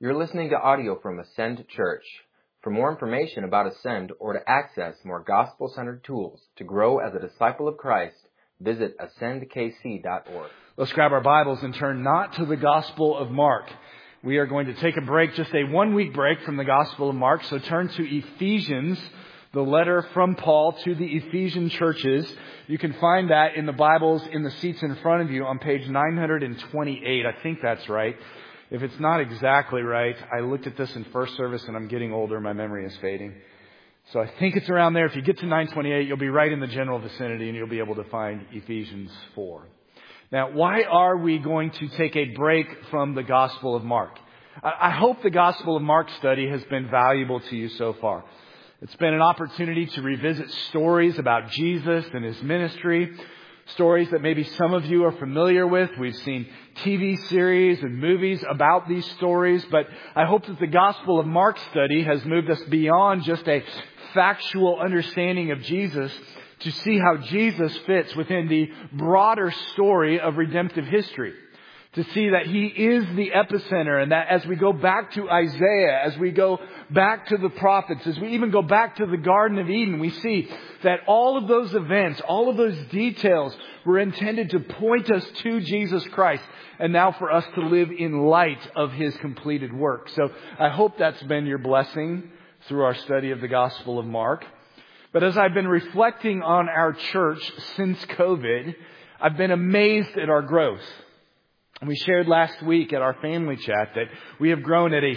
You're listening to audio from Ascend Church. For more information about Ascend or to access more gospel-centered tools to grow as a disciple of Christ, visit ascendkc.org. Let's grab our Bibles and turn not to the Gospel of Mark. We are going to take a break, just a 1-week break from the Gospel of Mark. So turn to Ephesians, the letter from Paul to the Ephesian churches. You can find that in the Bibles in the seats in front of you on page 928. I think that's right. If it's not exactly right, I looked at this in first service and I'm getting older. My memory is fading. So I think it's around there. If you get to 928, you'll be right in the general vicinity and you'll be able to find Ephesians 4. Now, why are we going to take a break from the Gospel of Mark? I hope the Gospel of Mark study has been valuable to you so far. It's been an opportunity to revisit stories about Jesus and His ministry, stories that maybe some of you are familiar with. We've seen TV series and movies about these stories, but I hope that the Gospel of Mark study has moved us beyond just a factual understanding of Jesus to see how Jesus fits within the broader story of redemptive history. To see that He is the epicenter, and that as we go back to Isaiah, as we go back to the prophets, as we even go back to the Garden of Eden, we see that all of those events, all of those details were intended to point us to Jesus Christ, and now for us to live in light of His completed work. So I hope that's been your blessing through our study of the Gospel of Mark. But as I've been reflecting on our church since COVID, I've been amazed at our growth. We shared last week at our family chat that we have grown at a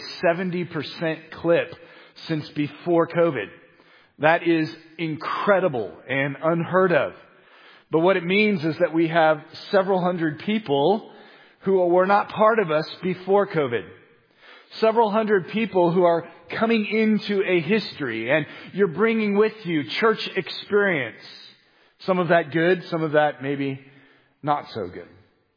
70% clip since before COVID. That is incredible and unheard of. But what it means is that we have several hundred people who were not part of us before COVID. Several hundred people who are coming into a history, and you're bringing with you church experience. Some of that good, some of that maybe not so good.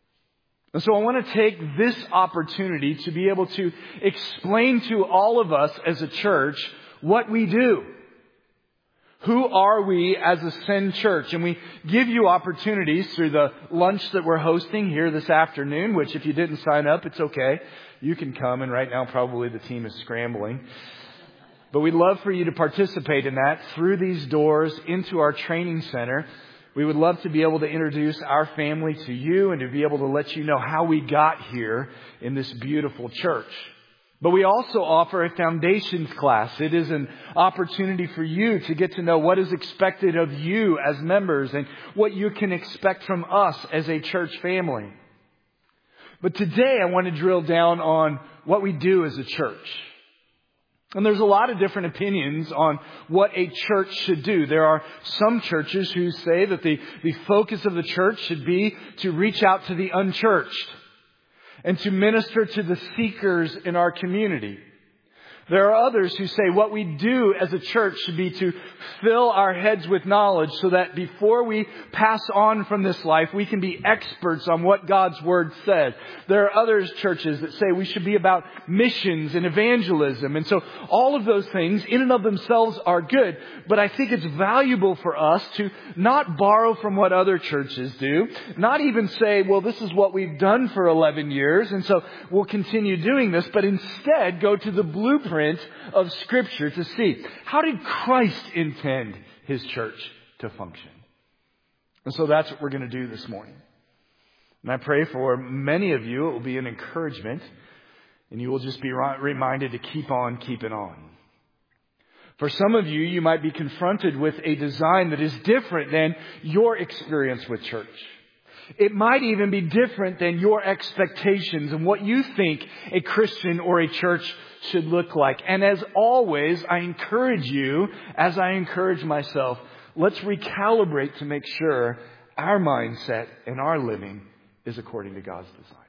And so I want to take this opportunity to be able to explain to all of us as a church what we do. Who are we as Ascend Church? And we give you opportunities through the lunch that we're hosting here this afternoon, which if you didn't sign up, it's okay. You can come, and right now probably the team is scrambling. But we'd love for you to participate in that through these doors into our training center. We would love to be able to introduce our family to you and to be able to let you know how we got here in this beautiful church. But we also offer a foundations class. It is an opportunity for you to get to know what is expected of you as members and what you can expect from us as a church family. But today I want to drill down on what we do as a church. And there's a lot of different opinions on what a church should do. There are some churches who say that the focus of the church should be to reach out to the unchurched and to minister to the seekers in our community. There are others who say what we do as a church should be to fill our heads with knowledge so that before we pass on from this life, we can be experts on what God's Word says. There are other churches that say we should be about missions and evangelism. And so all of those things in and of themselves are good. But I think it's valuable for us to not borrow from what other churches do. Not even say, well, this is what we've done for 11 years, and so we'll continue doing this. But instead go to the blueprint of Scripture to see how did Christ intend His church to function. And so that's what we're going to do this morning. And I pray for many of you it will be an encouragement and you will just be reminded to keep on keeping on. For some of you, you might be confronted with a design that is different than your experience with church. It might even be different than your expectations and what you think a Christian or a church should look like. And as always, I encourage you, as I encourage myself, let's recalibrate to make sure our mindset and our living is according to God's design.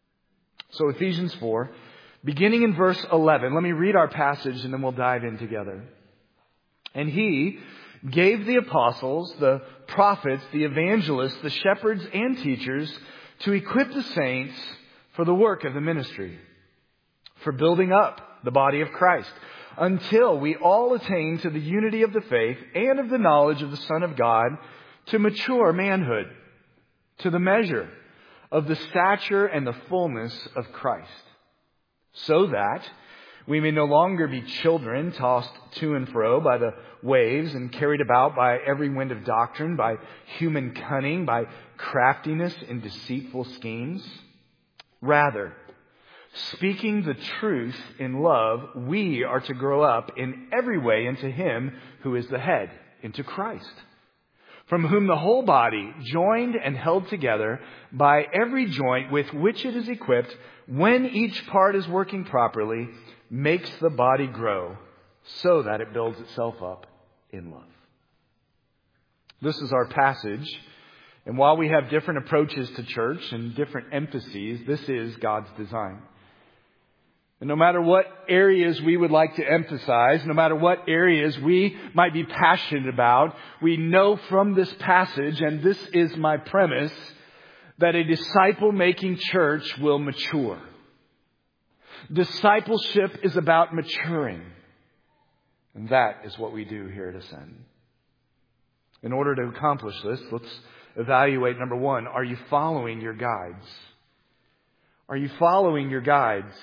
So Ephesians 4, beginning in verse 11, let me read our passage and then we'll dive in together. And He gave the apostles, the prophets, the evangelists, the shepherds and teachers to equip the saints for the work of the ministry, for building up the body of Christ, until we all attain to the unity of the faith and of the knowledge of the Son of God, to mature manhood, to the measure of the stature and the fullness of Christ, so that we may no longer be children tossed to and fro by the waves and carried about by every wind of doctrine, by human cunning, by craftiness and deceitful schemes. Rather, speaking the truth in love, we are to grow up in every way into Him who is the head, into Christ, from whom the whole body, joined and held together by every joint with which it is equipped, when each part is working properly, makes the body grow so that it builds itself up in love. This is our passage. And while we have different approaches to church and different emphases, this is God's design. And no matter what areas we would like to emphasize, no matter what areas we might be passionate about, we know from this passage, and this is my premise, that a disciple-making church will mature. Discipleship is about maturing. And that is what we do here at Ascend. In order to accomplish this, let's evaluate, number one, are you following your guides? Are you following your guides?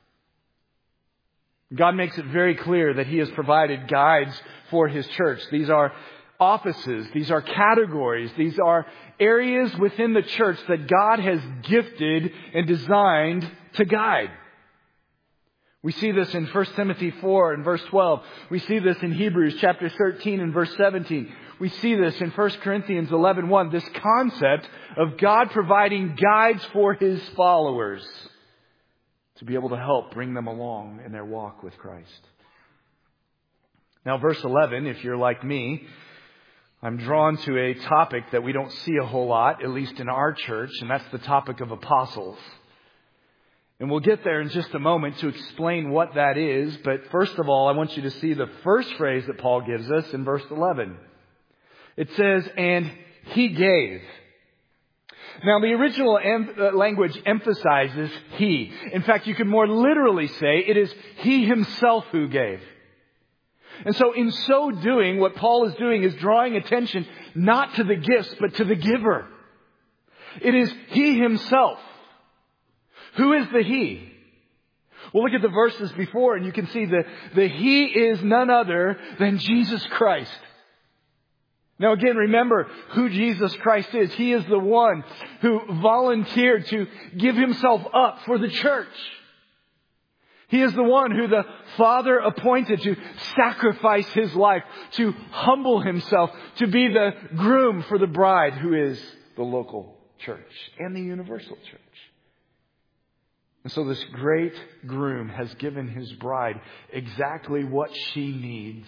God makes it very clear that He has provided guides for His church. These are offices. These are categories. These are areas within the church that God has gifted and designed to guide. We see this in 1 Timothy 4 and verse 12. We see this in Hebrews chapter 13 and verse 17. We see this in 1 Corinthians 11:1. This concept of God providing guides for His followers to be able to help bring them along in their walk with Christ. Now, verse 11, if you're like me, I'm drawn to a topic that we don't see a whole lot, at least in our church, and that's the topic of apostles. And we'll get there in just a moment to explain what that is. But first of all, I want you to see the first phrase that Paul gives us in verse 11. It says, and He gave. Now, the original language emphasizes He. In fact, you could more literally say it is He Himself who gave. And so in so doing, what Paul is doing is drawing attention not to the gifts, but to the giver. It is He Himself. Who is the He? Well, look at the verses before and you can see the He is none other than Jesus Christ. Now again, remember who Jesus Christ is. He is the one who volunteered to give Himself up for the church. He is the one who the Father appointed to sacrifice His life, to humble Himself, to be the groom for the bride who is the local church and the universal church. And so this great groom has given his bride exactly what she needs.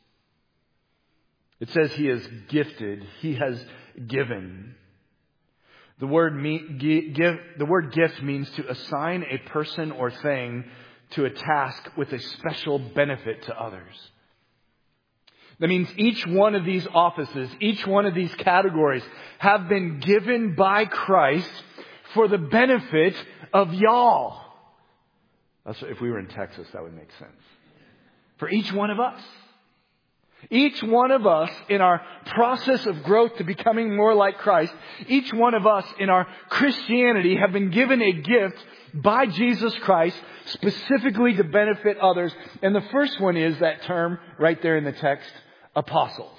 It says He has gifted. He has given. The word gift means to assign a person or thing to a task with a special benefit to others. That means each one of these offices, each one of these categories have been given by Christ for the benefit of y'all. That's, if we were in Texas, that would make sense. For each one of us. Each one of us in our process of growth to becoming more like Christ, each one of us in our Christianity have been given a gift by Jesus Christ specifically to benefit others. And the first one is that term right there in the text, apostles.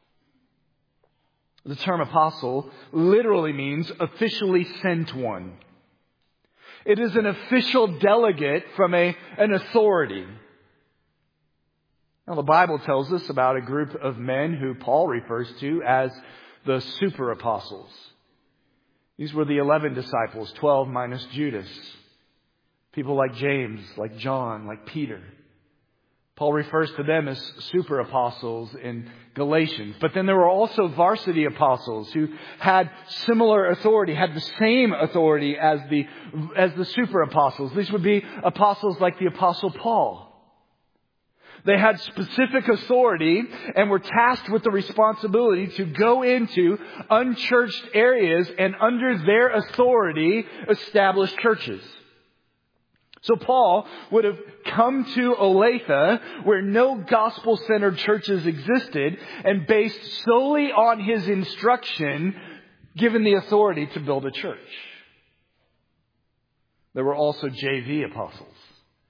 The term apostle literally means officially sent one. It is an official delegate from an authority. Now, the Bible tells us about a group of men who Paul refers to as the super apostles. These were the 11 disciples, 12 minus Judas. People like James, like John, like Peter. Paul refers to them as super apostles in Galatians. But then there were also varsity apostles who had similar authority, had the same authority as the super apostles. These would be apostles like the Apostle Paul. They had specific authority and were tasked with the responsibility to go into unchurched areas and under their authority establish churches. So Paul would have come to Olathe where no gospel-centered churches existed and based solely on his instruction given the authority to build a church. There were also JV apostles.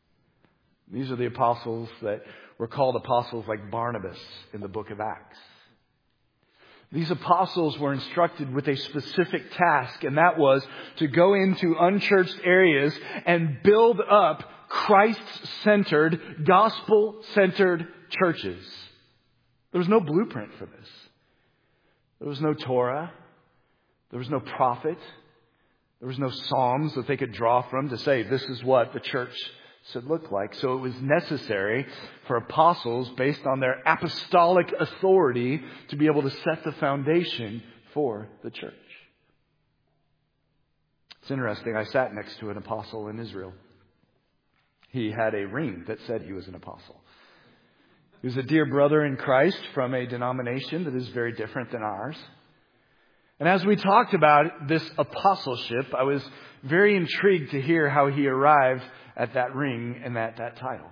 These are the apostles that were called apostles like Barnabas in the book of Acts. These apostles were instructed with a specific task, and that was to go into unchurched areas and build up Christ-centered, gospel-centered churches. There was no blueprint for this. There was no Torah. There was no prophet. There was no Psalms that they could draw from to say this is what the church should look like. So it was necessary for apostles, based on their apostolic authority, to be able to set the foundation for the church. It's interesting. I sat next to an apostle in Israel. He had a ring that said he was an apostle. He was a dear brother in Christ from a denomination that is very different than ours. And as we talked about this apostleship, I was very intrigued to hear how he arrived at that ring and at that title.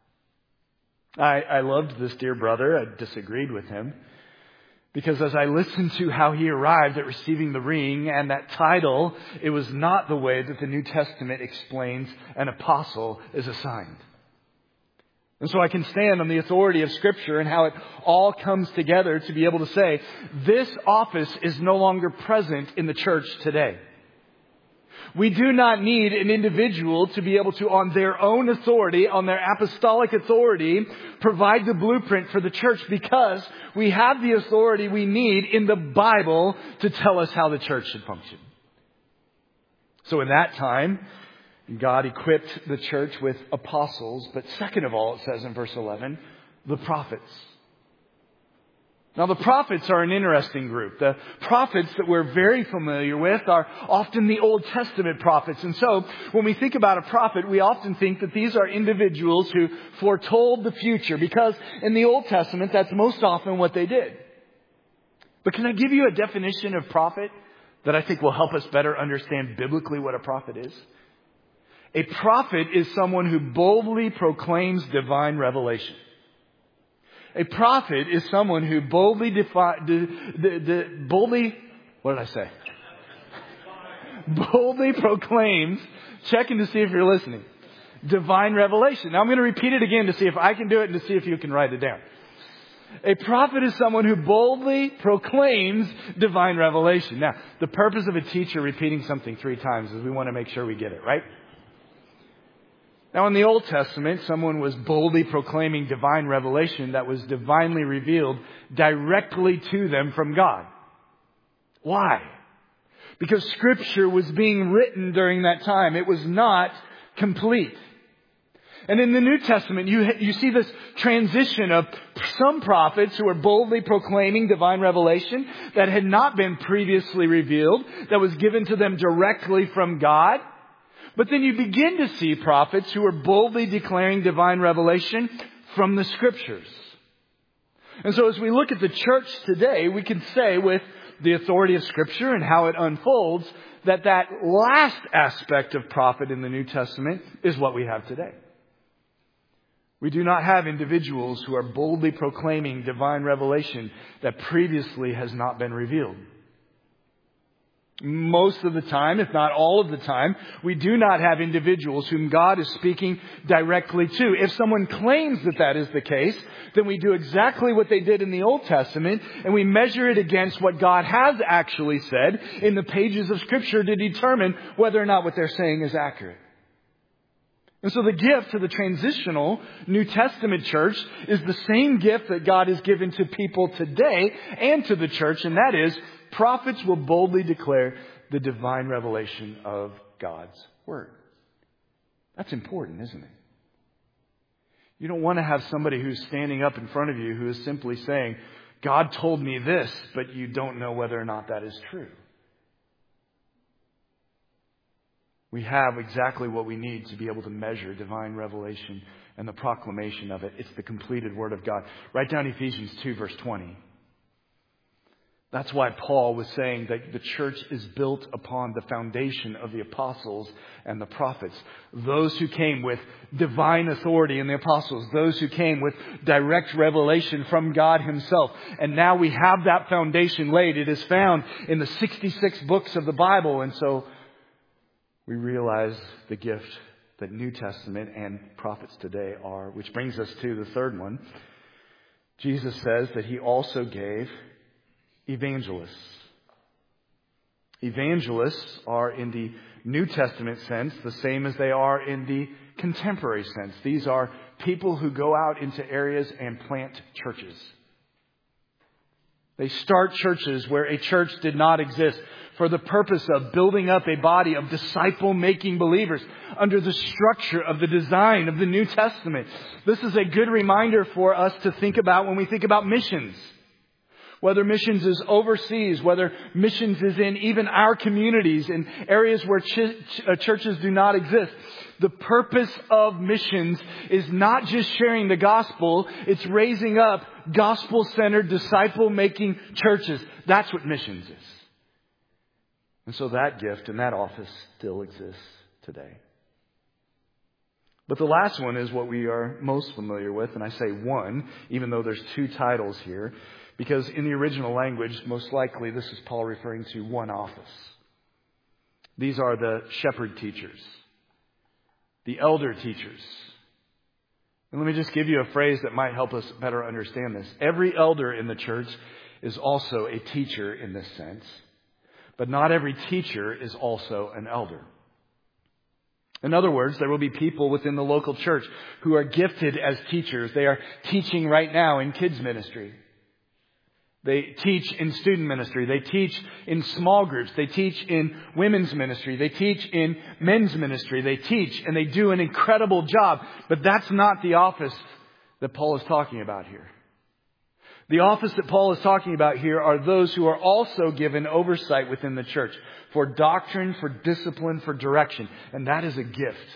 I loved this dear brother. I disagreed with him because as I listened to how he arrived at receiving the ring and that title, it was not the way that the New Testament explains an apostle is assigned. And so I can stand on the authority of Scripture and how it all comes together to be able to say, this office is no longer present in the church today. We do not need an individual to be able to, on their own authority, on their apostolic authority, provide the blueprint for the church, because we have the authority we need in the Bible to tell us how the church should function. So in that time, God equipped the church with apostles, but second of all, it says in verse 11, the prophets. Now, the prophets are an interesting group. The prophets that we're very familiar with are often the Old Testament prophets. And so, when we think about a prophet, we often think that these are individuals who foretold the future, because in the Old Testament, that's most often what they did. But can I give you a definition of prophet that I think will help us better understand biblically what a prophet is? A prophet is someone who boldly proclaims divine revelation. A prophet is someone who boldly boldly proclaims, checking to see if you're listening, divine revelation. Now I'm going to repeat it again to see if I can do it and to see if you can write it down. A prophet is someone who boldly proclaims divine revelation. Now, the purpose of a teacher repeating something 3 times is we want to make sure we get it, right? Now, in the Old Testament, someone was boldly proclaiming divine revelation that was divinely revealed directly to them from God. Why? Because Scripture was being written during that time. It was not complete. And in the New Testament, you see this transition of some prophets who were boldly proclaiming divine revelation that had not been previously revealed, that was given to them directly from God. But then you begin to see prophets who are boldly declaring divine revelation from the Scriptures. And so as we look at the church today, we can say with the authority of Scripture and how it unfolds, that last aspect of prophet in the New Testament is what we have today. We do not have individuals who are boldly proclaiming divine revelation that previously has not been revealed. Most of the time, if not all of the time, we do not have individuals whom God is speaking directly to. If someone claims that that is the case, then we do exactly what they did in the Old Testament, and we measure it against what God has actually said in the pages of Scripture to determine whether or not what they're saying is accurate. And so the gift to the transitional New Testament church is the same gift that God has given to people today and to the church, and that is, prophets will boldly declare the divine revelation of God's Word. That's important, isn't it? You don't want to have somebody who's standing up in front of you who is simply saying, God told me this, but you don't know whether or not that is true. We have exactly what we need to be able to measure divine revelation and the proclamation of it. It's the completed Word of God. Write down Ephesians 2, verse 20. That's why Paul was saying that the church is built upon the foundation of the apostles and the prophets. Those who came with divine authority in the apostles. Those who came with direct revelation from God Himself. And now we have that foundation laid. It is found in the 66 books of the Bible. And so we realize the gift that New Testament and prophets today are. Which brings us to the third one. Jesus says that He also gave evangelists. Evangelists are, in the New Testament sense, the same as they are in the contemporary sense. These are people who go out into areas and plant churches. They start churches where a church did not exist for the purpose of building up a body of disciple-making believers under the structure of the design of the New Testament. This is a good reminder for us to think about when we think about missions. Whether missions is overseas, whether missions is in even our communities, in areas where churches do not exist. The purpose of missions is not just sharing the gospel, it's raising up gospel-centered, disciple-making churches. That's what missions is. And so that gift and that office still exists today. But the last one is what we are most familiar with, and I say one, even though there's two titles here, because in the original language, most likely this is Paul referring to one office. These are the shepherd teachers, the elder teachers. And let me just give you a phrase that might help us better understand this. Every elder in the church is also a teacher in this sense, but not every teacher is also an elder. In other words, there will be people within the local church who are gifted as teachers. They are teaching right now in kids ministry. They teach in student ministry. They teach in small groups. They teach in women's ministry. They teach in men's ministry. They teach and they do an incredible job. But that's not the office that Paul is talking about here. The office that Paul is talking about here are those who are also given oversight within the church for doctrine, for discipline, for direction. And that is a gift.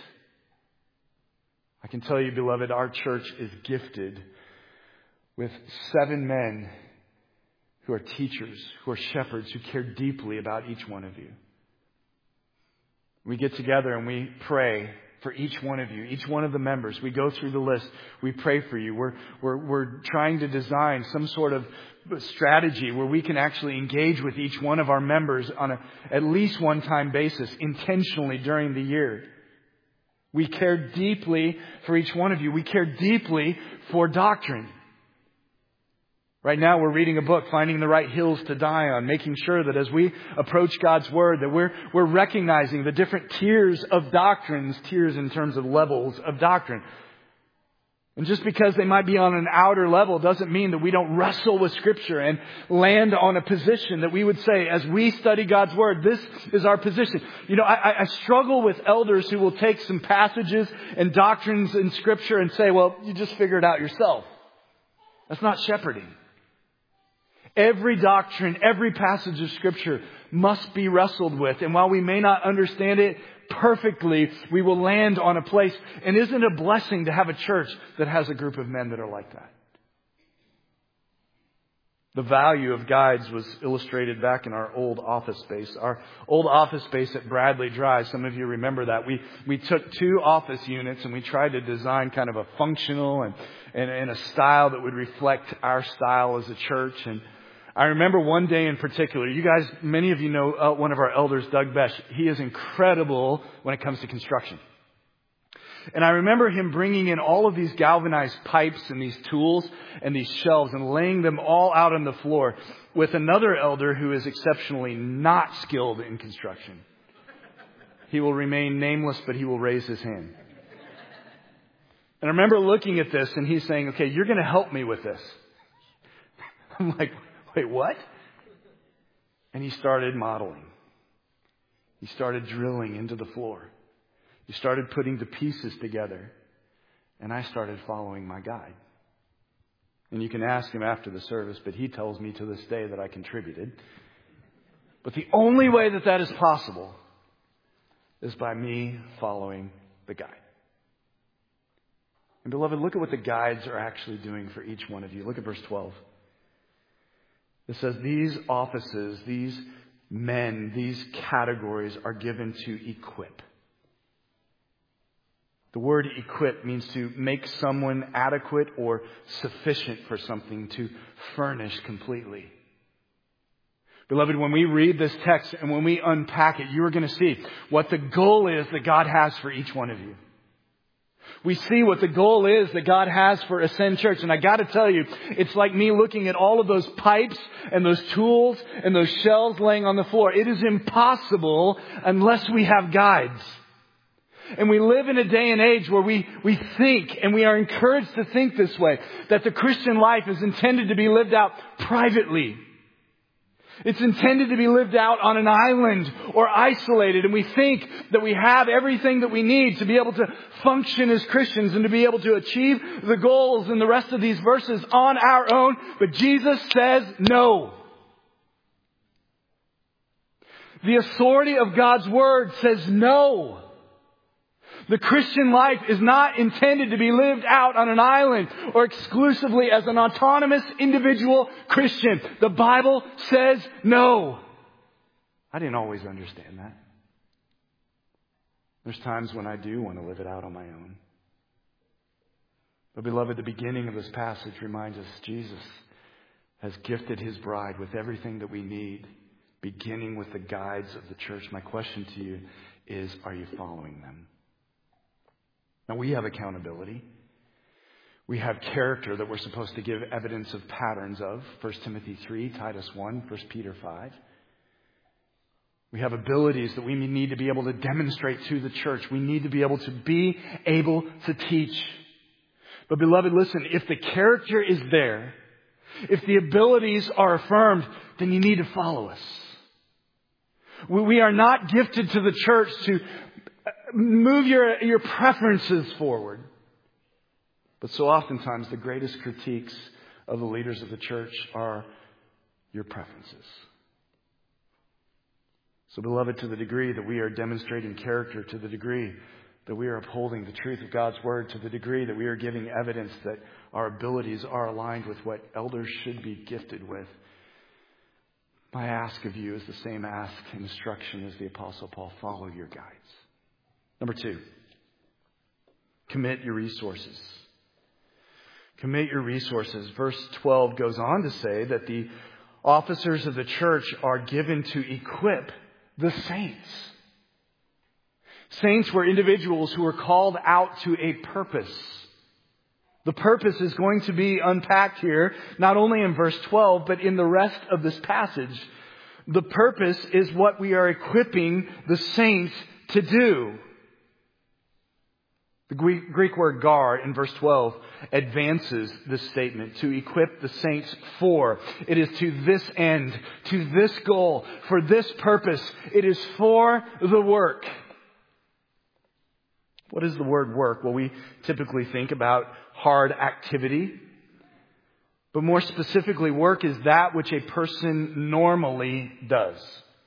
I can tell you, beloved, our church is gifted with 7 men who are teachers, who are shepherds, who care deeply about each one of you. We get together and we pray for each one of you, each one of the members. We go through the list. We pray for you. We're trying to design some sort of strategy where we can actually engage with each one of our members on at least one-time basis, intentionally during the year. We care deeply for each one of you. We care deeply for doctrine. Right now we're reading a book, Finding the Right Hills to Die On, making sure that as we approach God's Word, that we're recognizing the different tiers of doctrines, tiers in terms of levels of doctrine. And just because they might be on an outer level doesn't mean that we don't wrestle with Scripture and land on a position that we would say, as we study God's Word, this is our position. You know, I struggle with elders who will take some passages and doctrines in Scripture and say, well, you just figure it out yourself. That's not shepherding. Every doctrine, every passage of Scripture must be wrestled with. And while we may not understand it perfectly, we will land on a place. And isn't it a blessing to have a church that has a group of men that are like that? The value of guides was illustrated back in our old office space. Our old office space at Bradley Drive, some of you remember that. We took 2 office units and we tried to design kind of a functional and a style that would reflect our style as a church. And I remember one day in particular, you guys, many of you know one of our elders, Doug Besh. He is incredible when it comes to construction. And I remember him bringing in all of these galvanized pipes and these tools and these shelves and laying them all out on the floor with another elder who is exceptionally not skilled in construction. He will remain nameless, but he will raise his hand. And I remember looking at this and he's saying, okay, you're going to help me with this. I'm like, wait, what? And he started modeling. He started drilling into the floor. He started putting the pieces together. And I started following my guide. And you can ask him after the service, but he tells me to this day that I contributed. But the only way that that is possible is by me following the guide. And beloved, look at what the guides are actually doing for each one of you. Look at verse 12. It says, these offices, these men, these categories are given to equip. The word equip means to make someone adequate or sufficient for something, to furnish completely. Beloved, when we read this text and when we unpack it, you are going to see what the goal is that God has for each one of you. We see what the goal is that God has for Ascend Church. And I got to tell you, it's like me looking at all of those pipes and those tools and those shells laying on the floor. It is impossible unless we have guides. And we live in a day and age where we think, and we are encouraged to think this way, that the Christian life is intended to be lived out privately. It's intended to be lived out on an island or isolated. And we think that we have everything that we need to be able to function as Christians and to be able to achieve the goals in the rest of these verses on our own. But Jesus says no. The authority of God's Word says no. The Christian life is not intended to be lived out on an island or exclusively as an autonomous individual Christian. The Bible says no. I didn't always understand that. There's times when I do want to live it out on my own. But beloved, the beginning of this passage reminds us Jesus has gifted His bride with everything that we need, beginning with the guides of the church. My question to you is, are you following them? Now, we have accountability. We have character that we're supposed to give evidence of patterns of. 1 Timothy 3, Titus 1, 1 Peter 5. We have abilities that we need to be able to demonstrate to the church. We need to be able to teach. But beloved, listen, if the character is there, if the abilities are affirmed, then you need to follow us. We are not gifted to the church to move your preferences forward. But so oftentimes the greatest critiques of the leaders of the church are your preferences. So beloved, to the degree that we are demonstrating character, to the degree that we are upholding the truth of God's Word, to the degree that we are giving evidence that our abilities are aligned with what elders should be gifted with, my ask of you is the same ask and instruction as the Apostle Paul. Follow your guides. Number 2, commit your resources. Commit your resources. Verse 12 goes on to say that the officers of the church are given to equip the saints. Saints were individuals who were called out to a purpose. The purpose is going to be unpacked here, not only in verse 12, but in the rest of this passage. The purpose is what we are equipping the saints to do. The Greek word gar in verse 12 advances this statement, to equip the saints for. It is to this end, to this goal, for this purpose. It is for the work. What is the word work? Well, we typically think about hard activity. But more specifically, work is that which a person normally does.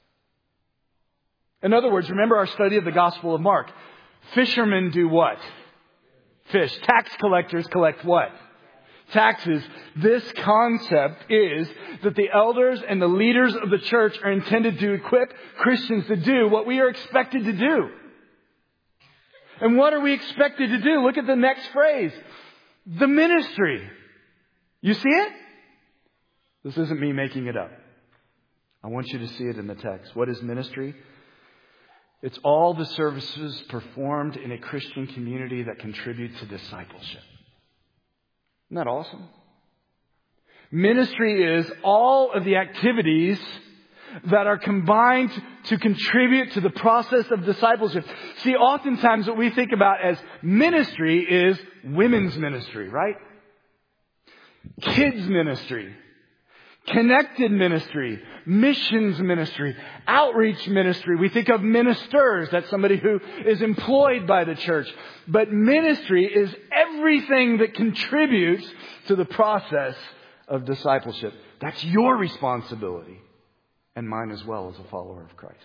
In other words, remember our study of the Gospel of Mark. Fishermen do what? Fish. Tax collectors collect what? Taxes. This concept is that the elders and the leaders of the church are intended to equip Christians to do what we are expected to do. And what are we expected to do? Look at the next phrase. The ministry. You see it? This isn't me making it up. I want you to see it in the text. What is ministry? It's all the services performed in a Christian community that contribute to discipleship. Isn't that awesome? Ministry is all of the activities that are combined to contribute to the process of discipleship. See, oftentimes what we think about as ministry is women's ministry, right? Kids ministry. Connected ministry, missions ministry, outreach ministry. We think of ministers. That's somebody who is employed by the church. But ministry is everything that contributes to the process of discipleship. That's your responsibility and mine as well as a follower of Christ.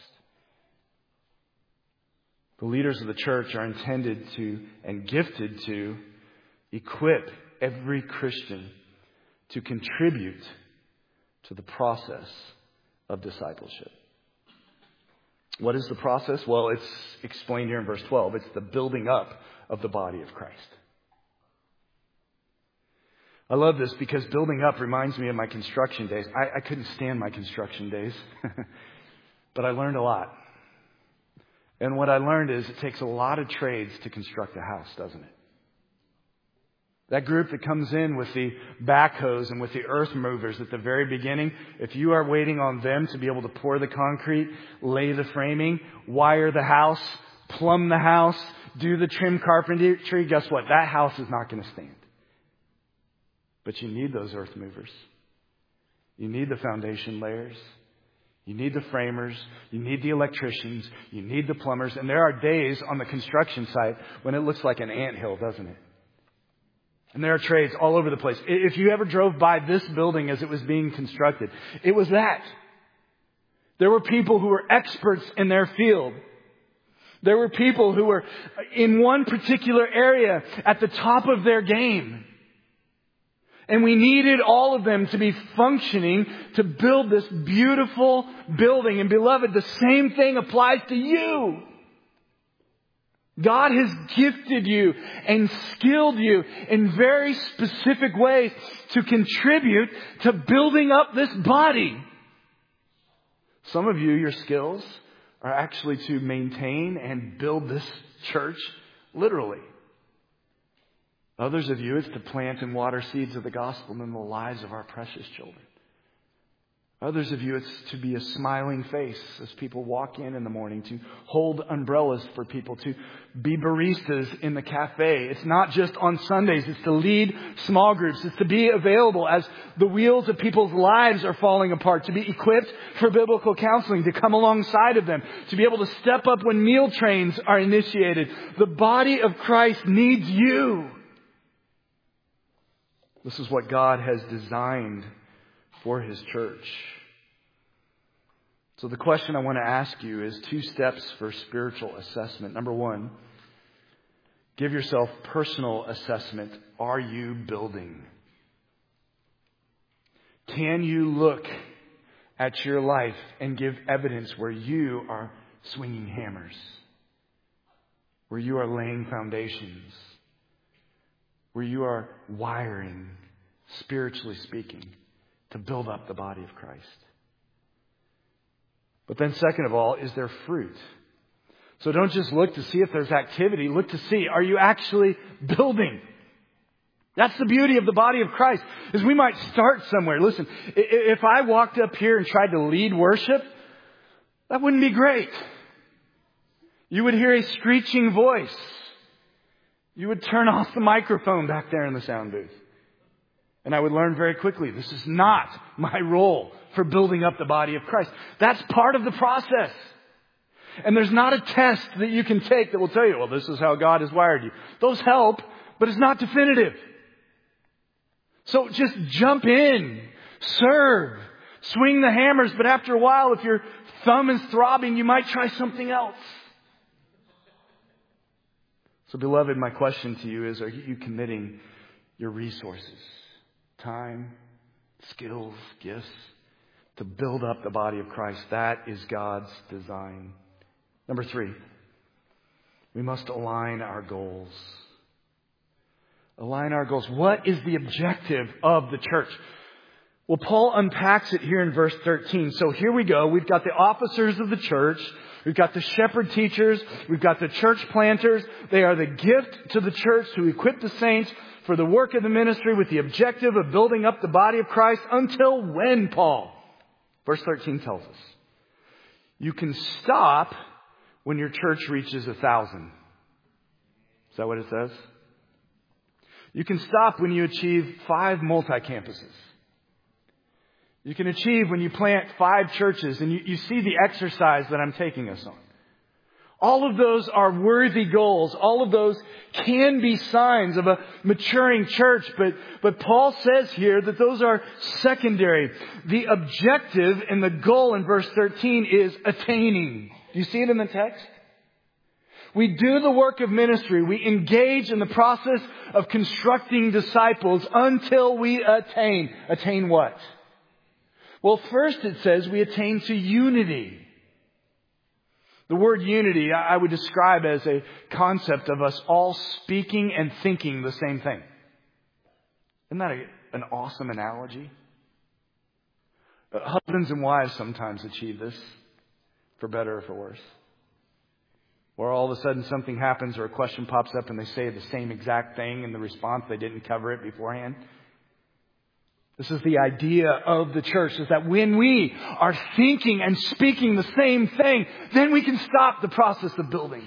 The leaders of the church are intended to and gifted to equip every Christian to contribute to the process of discipleship. What is the process? Well, it's explained here in verse 12. It's the building up of the body of Christ. I love this because building up reminds me of my construction days. I couldn't stand my construction days, but I learned a lot. And what I learned is it takes a lot of trades to construct a house, doesn't it? That group that comes in with the backhoes and with the earth movers at the very beginning, if you are waiting on them to be able to pour the concrete, lay the framing, wire the house, plumb the house, do the trim carpentry, guess what? That house is not going to stand. But you need those earth movers. You need the foundation layers. You need the framers. You need the electricians. You need the plumbers. And there are days on the construction site when it looks like an anthill, doesn't it? And there are trades all over the place. If you ever drove by this building as it was being constructed, it was that. There were people who were experts in their field. There were people who were in one particular area at the top of their game. And we needed all of them to be functioning to build this beautiful building. And beloved, the same thing applies to you. God has gifted you and skilled you in very specific ways to contribute to building up this body. Some of you, your skills are actually to maintain and build this church literally. Others of you, it's to plant and water seeds of the gospel in the lives of our precious children. Others of you, it's to be a smiling face as people walk in the morning, to hold umbrellas for people, to be baristas in the cafe. It's not just on Sundays. It's to lead small groups. It's to be available as the wheels of people's lives are falling apart, to be equipped for biblical counseling, to come alongside of them, to be able to step up when meal trains are initiated. The body of Christ needs you. This is what God has designed for His church. So the question I want to ask you is 2 steps for spiritual assessment. Number 1, give yourself personal assessment. Are you building? Can you look at your life and give evidence where you are swinging hammers? Where you are laying foundations? Where you are wiring, spiritually speaking, to build up the body of Christ. But then second of all, is there fruit? So don't just look to see if there's activity. Look to see, are you actually building? That's the beauty of the body of Christ, is we might start somewhere. Listen, if I walked up here and tried to lead worship, that wouldn't be great. You would hear a screeching voice. You would turn off the microphone back there in the sound booth. And I would learn very quickly, this is not my role for building up the body of Christ. That's part of the process. And there's not a test that you can take that will tell you, well, this is how God has wired you. Those help, but it's not definitive. So just jump in, serve, swing the hammers, but after a while, if your thumb is throbbing, you might try something else. So beloved, my question to you is, are you committing your resources, time, skills, gifts, to build up the body of Christ? That is God's design. Number 3, we must align our goals. Align our goals. What is the objective of the church? Well, Paul unpacks it here in verse 13. So here we go. We've got the officers of the church. We've got the shepherd teachers. We've got the church planters. They are the gift to the church to equip the saints for the work of the ministry with the objective of building up the body of Christ. Until when, Paul? Verse 13 tells us. You can stop when your church reaches 1,000. Is that what it says? You can stop when you achieve 5 multi-campuses. You can achieve when you plant 5 churches, and you see the exercise that I'm taking us on. All of those are worthy goals. All of those can be signs of a maturing church. But Paul says here that those are secondary. The objective and the goal in verse 13 is attaining. Do you see it in the text? We do the work of ministry. We engage in the process of constructing disciples until we attain. Attain what? Well, first it says we attain to unity. The word unity I would describe as a concept of us all speaking and thinking the same thing. Isn't that an awesome analogy? Husbands and wives sometimes achieve this, for better or for worse. Or all of a sudden something happens or a question pops up and they say the same exact thing in the response. They didn't cover it beforehand. This is the idea of the church, is that when we are thinking and speaking the same thing, then we can stop the process of building.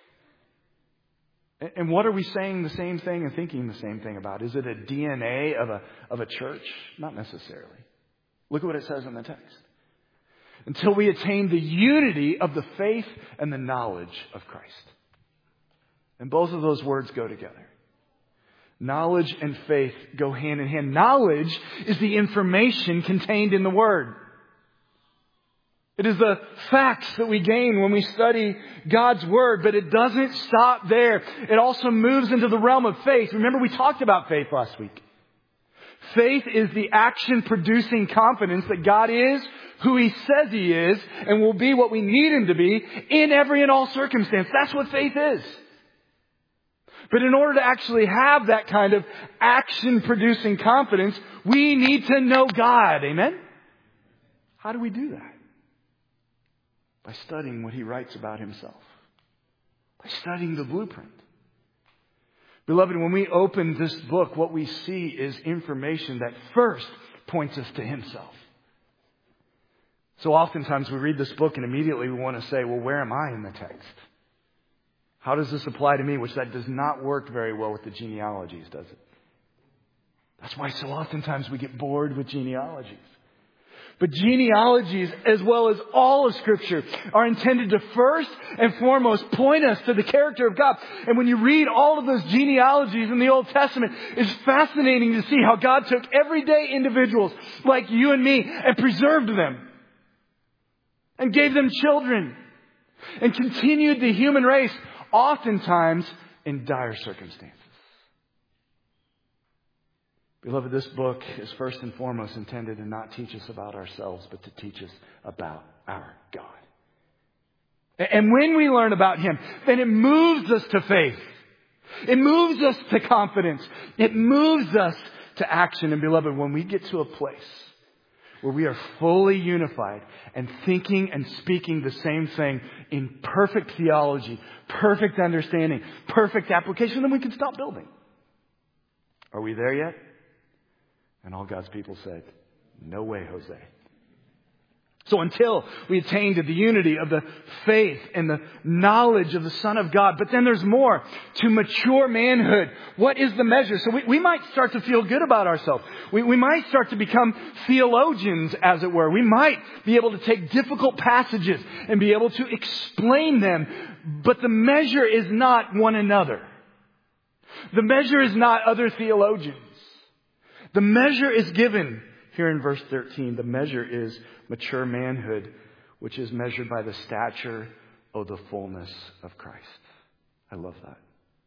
And what are we saying the same thing and thinking the same thing about? Is it a DNA of a church? Not necessarily. Look at what it says in the text. Until we attain the unity of the faith and the knowledge of Christ. And both of those words go together. Knowledge and faith go hand in hand. Knowledge is the information contained in the Word. It is the facts that we gain when we study God's Word, but it doesn't stop there. It also moves into the realm of faith. Remember, we talked about faith last week. Faith is the action-producing confidence that God is who He says He is and will be what we need Him to be in every and all circumstance. That's what faith is. But in order to actually have that kind of action-producing confidence, we need to know God. Amen? How do we do that? By studying what He writes about Himself. By studying the blueprint. Beloved, when we open this book, what we see is information that first points us to Himself. So oftentimes we read this book and immediately we want to say, well, where am I in the text? How does this apply to me? Which that does not work very well with the genealogies, does it? That's why so oftentimes we get bored with genealogies. But genealogies, as well as all of Scripture, are intended to first and foremost point us to the character of God. And when you read all of those genealogies in the Old Testament, it's fascinating to see how God took everyday individuals like you and me and preserved them. And gave them children. And continued the human race, oftentimes in dire circumstances. Beloved, this book is first and foremost intended to not teach us about ourselves, but to teach us about our God. And when we learn about Him, then it moves us to faith. It moves us to confidence. It moves us to action. And beloved, when we get to a place where we are fully unified and thinking and speaking the same thing in perfect theology, perfect understanding, perfect application, then we can stop building. Are we there yet? And all God's people said, no way, Jose. So until we attain to the unity of the faith and the knowledge of the Son of God. But then there's more. To mature manhood. What is the measure? So we might start to feel good about ourselves. We might start to become theologians, as it were. We might be able to take difficult passages and be able to explain them. But the measure is not one another. The measure is not other theologians. The measure is given here in verse 13. The measure is mature manhood, which is measured by the stature of the fullness of Christ. I love that.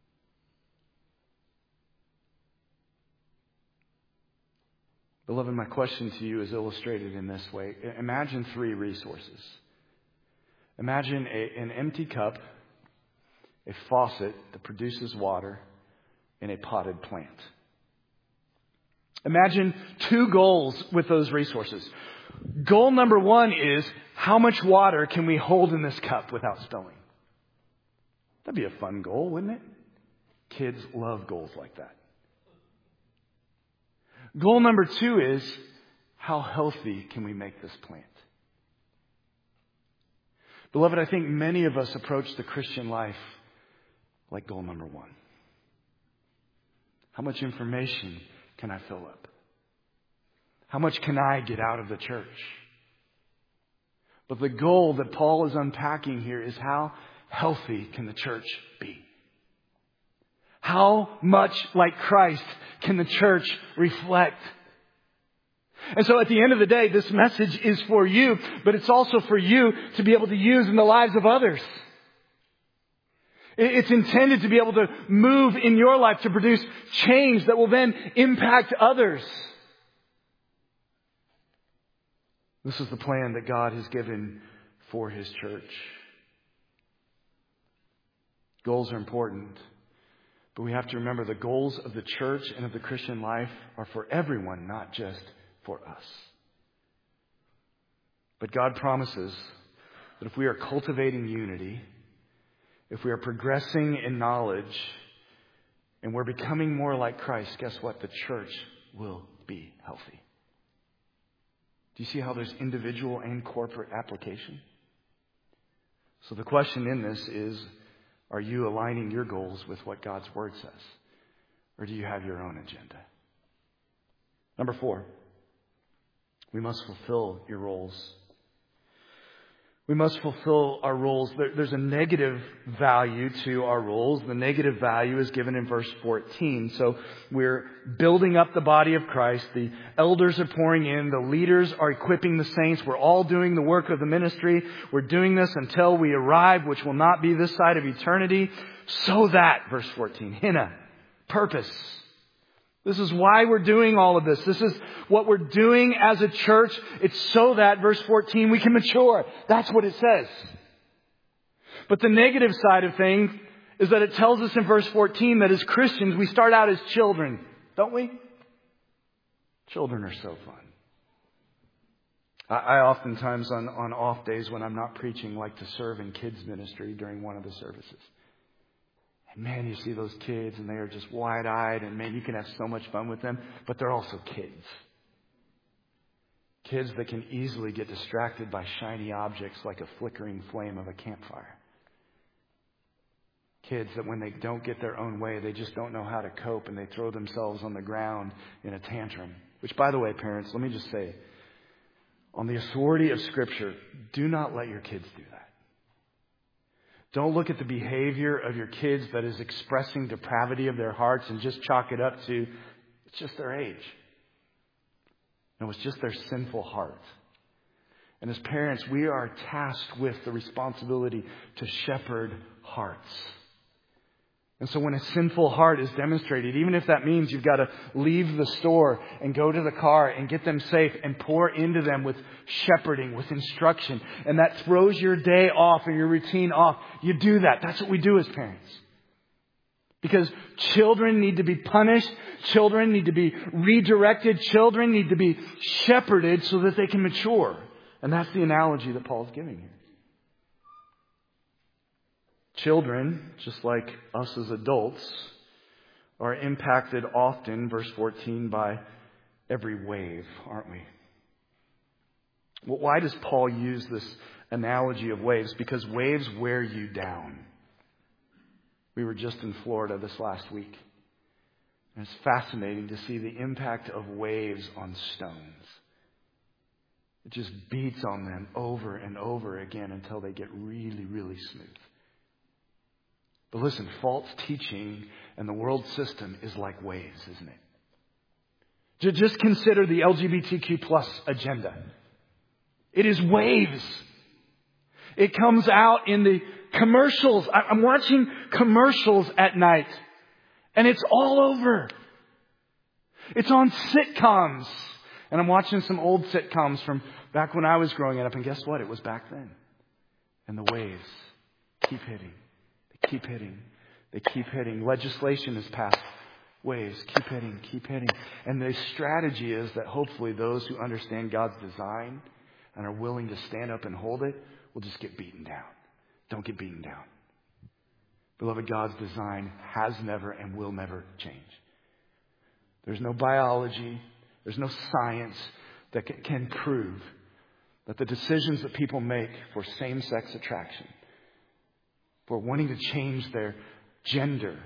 Beloved, my question to you is illustrated in this way. Imagine three resources. Imagine an empty cup, a faucet that produces water, and a potted plant. Imagine two goals with those resources. Goal number one is, how much water can we hold in this cup without spilling? That'd be a fun goal, wouldn't it? Kids love goals like that. Goal number two is, how healthy can we make this plant? Beloved, I think many of us approach the Christian life like goal number one. How much information can I fill up? How much can I get out of the church? But the goal that Paul is unpacking here is, how healthy can the church be? How much like Christ can the church reflect? And so at the end of the day, this message is for you, but it's also for you to be able to use in the lives of others. It's intended to be able to move in your life to produce change that will then impact others. This is the plan that God has given for His church. Goals are important, but we have to remember the goals of the church and of the Christian life are for everyone, not just for us. But God promises that if we are cultivating unity, if we are progressing in knowledge and we're becoming more like Christ, guess what? The church will be healthy. Do you see how there's individual and corporate application? So the question in this is, are you aligning your goals with what God's Word says? Or do you have your own agenda? Number 4, we must fulfill your roles. We must fulfill our roles. There's a negative value to our roles. The negative value is given in verse 14. So we're building up the body of Christ. The elders are pouring in. The leaders are equipping the saints. We're all doing the work of the ministry. We're doing this until we arrive, which will not be this side of eternity. So that, verse 14, Hina, purpose. This is why we're doing all of this. This is what we're doing as a church. It's so that, verse 14, we can mature. That's what it says. But the negative side of things is that it tells us in verse 14 that as Christians, we start out as children, don't we? Children are so fun. I oftentimes on off days when I'm not preaching like to serve in kids ministry during one of the services. And man, you see those kids and they are just wide-eyed and man, you can have so much fun with them, but they're also kids. Kids that can easily get distracted by shiny objects like a flickering flame of a campfire. Kids that when they don't get their own way, they just don't know how to cope and they throw themselves on the ground in a tantrum. Which, by the way, parents, let me just say, on the authority of Scripture, do not let your kids do that. Don't look at the behavior of your kids that is expressing depravity of their hearts and just chalk it up to, it's just their age. No, it's just their sinful heart. And as parents, we are tasked with the responsibility to shepherd hearts. And so when a sinful heart is demonstrated, even if that means you've got to leave the store and go to the car and get them safe and pour into them with shepherding, with instruction, and that throws your day off and your routine off, you do that. That's what we do as parents. Because children need to be punished. Children need to be redirected. Children need to be shepherded so that they can mature. And that's the analogy that Paul's giving here. Children, just like us as adults, are impacted often, verse 14, by every wave, aren't we? Well, why does Paul use this analogy of waves? Because waves wear you down. We were just in Florida this last week. And it's fascinating to see the impact of waves on stones. It just beats on them over and over again until they get really, really smooth. But listen, false teaching and the world system is like waves, isn't it? Just consider the LGBTQ plus agenda. It is waves. It comes out in the commercials. I'm watching commercials at night, and it's all over. It's on sitcoms. And I'm watching some old sitcoms from back when I was growing up, and guess what? It was back then. And the waves keep hitting. Keep hitting. They keep hitting. Legislation is passed. Waves keep hitting, keep hitting. And the strategy is that hopefully those who understand God's design and are willing to stand up and hold it will just get beaten down. Don't get beaten down. Beloved, God's design has never and will never change. There's no biology, there's no science that can prove that the decisions that people make for same-sex attraction, for wanting to change their gender,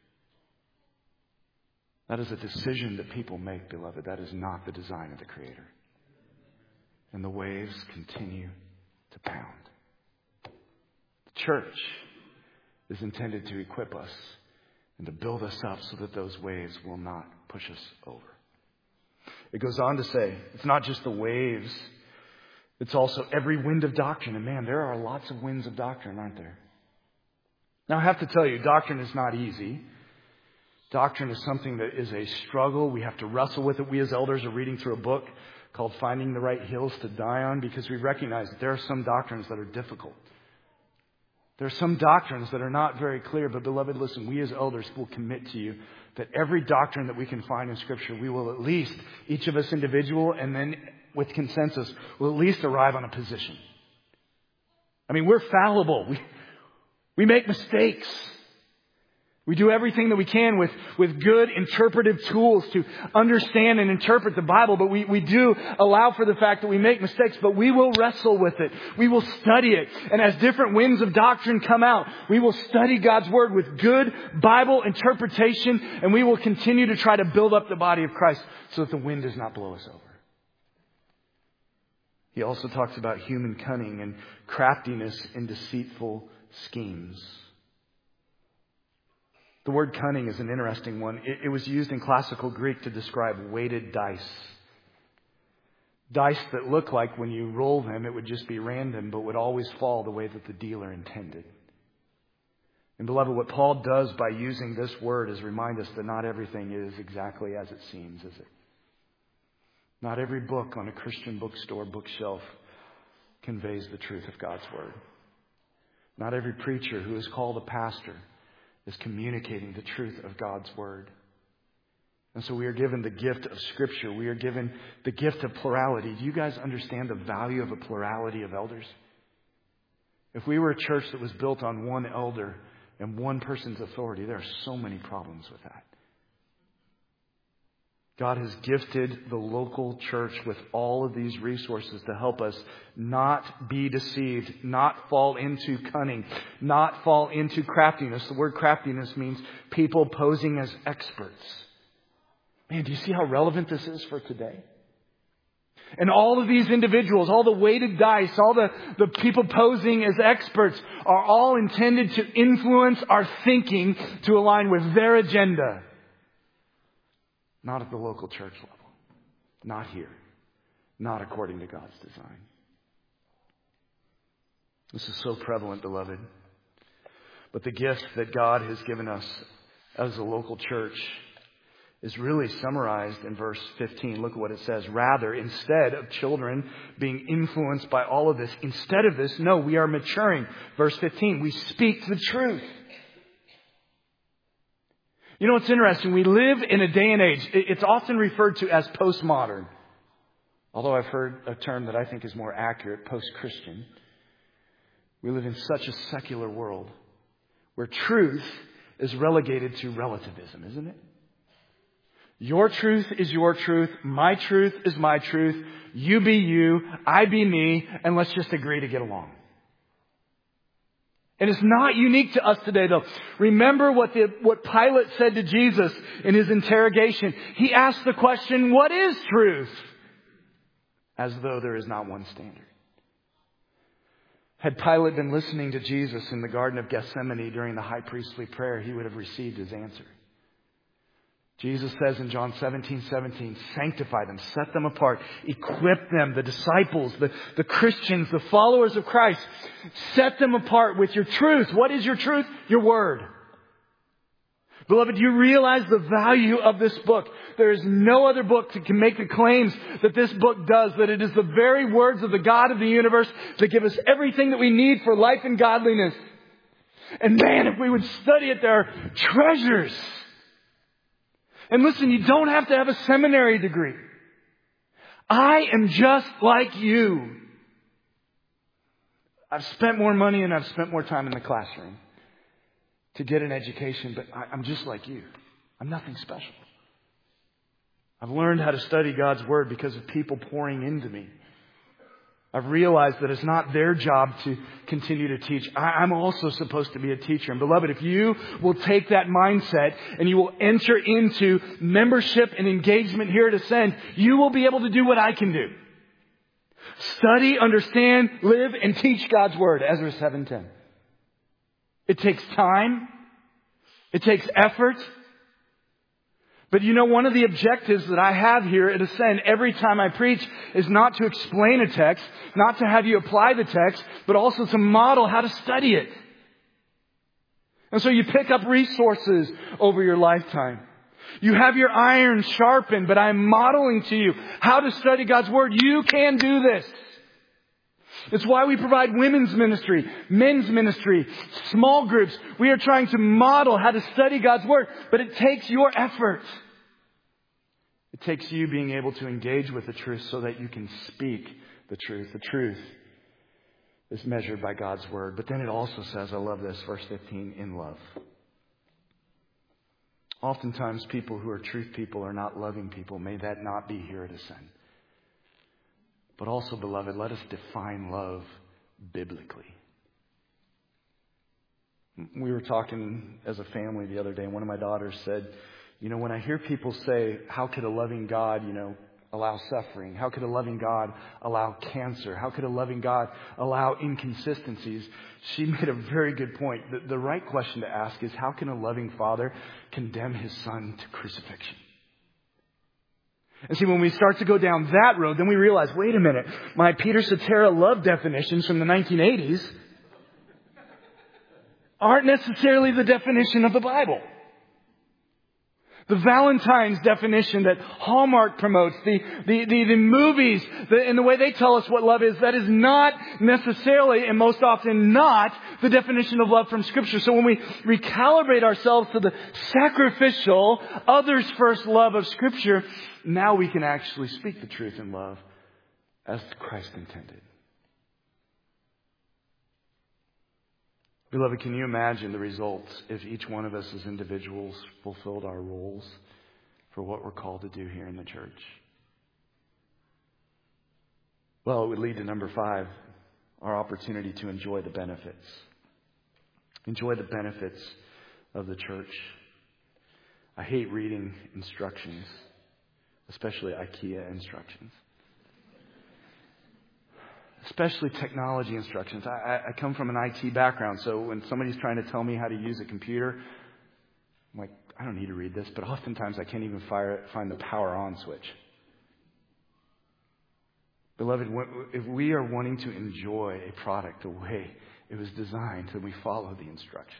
that is a decision that people make, beloved. That is not the design of the Creator. And the waves continue to pound. The church is intended to equip us and to build us up so that those waves will not push us over. It goes on to say, it's not just the waves, it's also every wind of doctrine. And man, there are lots of winds of doctrine, aren't there? Now, I have to tell you, doctrine is not easy. Doctrine is something that is a struggle. We have to wrestle with it. We as elders are reading through a book called Finding the Right Hills to Die On, because we recognize that there are some doctrines that are difficult. There are some doctrines that are not very clear. But beloved, listen, we as elders will commit to you that every doctrine that we can find in Scripture, we will at least, each of us individual and then with consensus, will at least arrive on a position. I mean, we're fallible. We make mistakes. We do everything that we can with good interpretive tools to understand and interpret the Bible, but we do allow for the fact that we make mistakes, but we will wrestle with it. We will study it. And as different winds of doctrine come out, we will study God's Word with good Bible interpretation, and we will continue to try to build up the body of Christ so that the wind does not blow us over. He also talks about human cunning and craftiness in deceitful schemes. The word cunning is an interesting one. It was used in classical Greek to describe weighted dice. Dice that look like when you roll them, it would just be random, but would always fall the way that the dealer intended. And beloved, what Paul does by using this word is remind us that not everything is exactly as it seems, is it? Not every book on a Christian bookstore bookshelf conveys the truth of God's Word. Not every preacher who is called a pastor is communicating the truth of God's Word. And so we are given the gift of Scripture. We are given the gift of plurality. Do you guys understand the value of a plurality of elders? If we were a church that was built on one elder and one person's authority, there are so many problems with that. God has gifted the local church with all of these resources to help us not be deceived, not fall into cunning, not fall into craftiness. The word craftiness means people posing as experts. Man, do you see how relevant this is for today? And all of these individuals, all the weighted dice, all the people posing as experts are all intended to influence our thinking to align with their agenda. Not at the local church level. Not here. Not according to God's design. This is so prevalent, beloved. But the gift that God has given us as a local church is really summarized in verse 15. Look at what it says. Rather, instead of children being influenced by all of this, instead of this, no, we are maturing. Verse 15, we speak the truth. You know what's interesting? We live in a day and age, it's often referred to as postmodern. Although I've heard a term that I think is more accurate, post-Christian. We live in such a secular world where truth is relegated to relativism, isn't it? Your truth is your truth. My truth is my truth. You be you. I be me. And let's just agree to get along. And it's not unique to us today, though. Remember what Pilate said to Jesus in his interrogation. He asked the question, what is truth? As though there is not one standard. Had Pilate been listening to Jesus in the Garden of Gethsemane during the high priestly prayer, he would have received his answer. Jesus says in John 17:17, sanctify them, set them apart, equip them, the disciples, the Christians, the followers of Christ. Set them apart with your truth. What is your truth? Your word. Beloved, you realize the value of this book. There is no other book that can make the claims that this book does, that it is the very words of the God of the universe that give us everything that we need for life and godliness. And man, if we would study it, there are treasures. And listen, you don't have to have a seminary degree. I am just like you. I've spent more money and I've spent more time in the classroom to get an education, but I'm just like you. I'm nothing special. I've learned how to study God's Word because of people pouring into me. I've realized that it's not their job to continue to teach. I'm also supposed to be a teacher. And beloved, if you will take that mindset and you will enter into membership and engagement here at Ascend, you will be able to do what I can do. Study, understand, live, and teach God's Word. Ezra 7:10. It takes time. It takes effort. But you know, one of the objectives that I have here at Ascend every time I preach is not to explain a text, not to have you apply the text, but also to model how to study it. And so you pick up resources over your lifetime. You have your iron sharpened, but I'm modeling to you how to study God's Word. You can do this. It's why we provide women's ministry, men's ministry, small groups. We are trying to model how to study God's Word, but it takes your effort. It takes you being able to engage with the truth so that you can speak the truth. The truth is measured by God's word. But then it also says, I love this, verse 15, in love. Oftentimes people who are truth people are not loving people. May that not be here at Ascend. But also, beloved, let us define love biblically. We were talking as a family the other day, and one of my daughters said, when I hear people say, how could a loving God, allow suffering? How could a loving God allow cancer? How could a loving God allow inconsistencies? She made a very good point. The right question to ask is, how can a loving Father condemn His Son to crucifixion? And see, when we start to go down that road, then we realize, wait a minute, my Peter Cetera love definitions from the 1980s aren't necessarily the definition of the Bible. The Valentine's definition that Hallmark promotes, the movies, and the way they tell us what love is, that is not necessarily, and most often not, the definition of love from Scripture. So when we recalibrate ourselves to the sacrificial, others first love of Scripture, now we can actually speak the truth in love as Christ intended. Beloved, can you imagine the results if each one of us as individuals fulfilled our roles for what we're called to do here in the church? Well, it would lead to number 5, our opportunity to enjoy the benefits. Enjoy the benefits of the church. I hate reading instructions, especially IKEA instructions. Especially technology instructions. I come from an IT background, so when somebody's trying to tell me how to use a computer, I'm like, I don't need to read this, but oftentimes I can't even find the power on switch. Beloved, if we are wanting to enjoy a product the way it was designed, then we follow the instructions.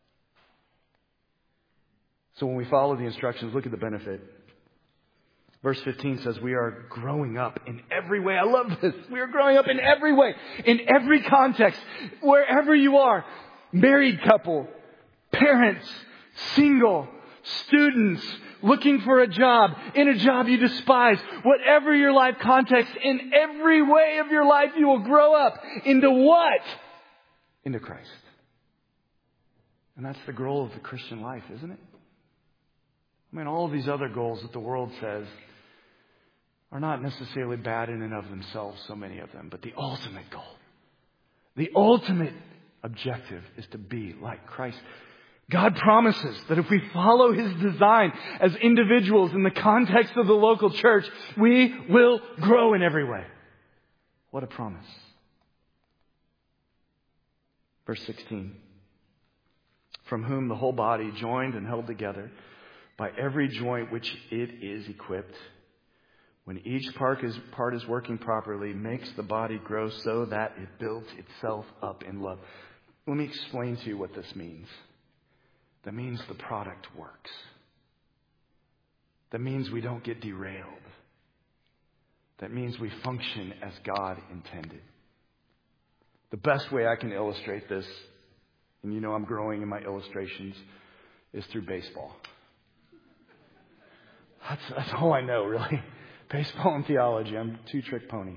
So when we follow the instructions, look at the benefit. Verse 15 says we are growing up in every way. I love this. We are growing up in every way, in every context, wherever you are. Married couple, parents, single, students, looking for a job, in a job you despise. Whatever your life context, in every way of your life you will grow up. Into what? Into Christ. And that's the goal of the Christian life, isn't it? I mean, all of these other goals that the world says are not necessarily bad in and of themselves, so many of them. But the ultimate goal, the ultimate objective is to be like Christ. God promises that if we follow His design as individuals in the context of the local church, we will grow in every way. What a promise. Verse 16. From whom the whole body, joined and held together by every joint which it is equipped, when each part is working properly, makes the body grow so that it builds itself up in love. Let me explain to you what this means. That means the product works. That means we don't get derailed. That means we function as God intended. The best way I can illustrate this, and I'm growing in my illustrations, is through baseball. That's all I know, really. Baseball and theology. I'm a two-trick pony.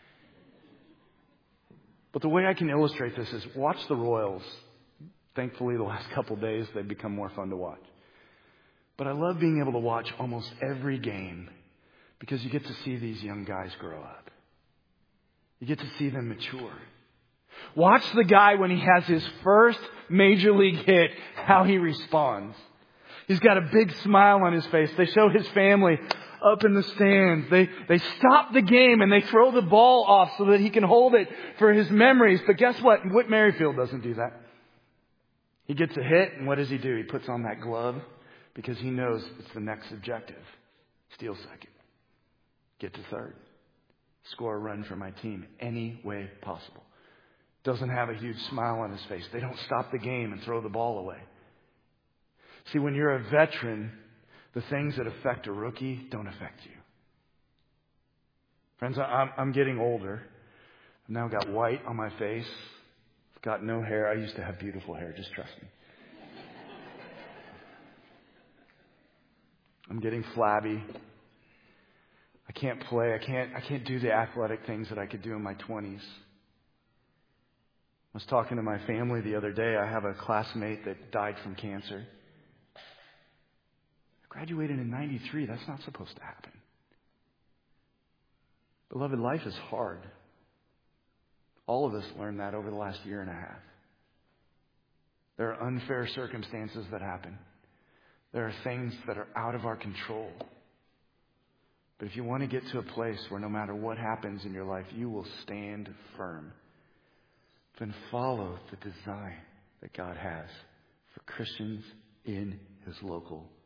But the way I can illustrate this is watch the Royals. Thankfully, the last couple days, they've become more fun to watch. But I love being able to watch almost every game because you get to see these young guys grow up. You get to see them mature. Watch the guy when he has his first major league hit, how he responds. He's got a big smile on his face. They show his family up in the stands. They stop the game and they throw the ball off so that he can hold it for his memories. But guess what? Whit Merrifield doesn't do that. He gets a hit, and what does he do? He puts on that glove because he knows it's the next objective. Steal second. Get to third. Score a run for my team any way possible. Doesn't have a huge smile on his face. They don't stop the game and throw the ball away. See, when you're a veteran, the things that affect a rookie don't affect you. Friends, I'm getting older. I've now got white on my face. I've got no hair. I used to have beautiful hair, just trust me. I'm getting flabby. I can't play. I can't do the athletic things that I could do in my 20s. I was talking to my family the other day. I have a classmate that died from cancer. I graduated in 93. That's not supposed to happen. Beloved, life is hard. All of us learned that over the last year and a half. There are unfair circumstances that happen. There are things that are out of our control. But if you want to get to a place where no matter what happens in your life, you will stand firm, then follow the design that God has for Christians in His local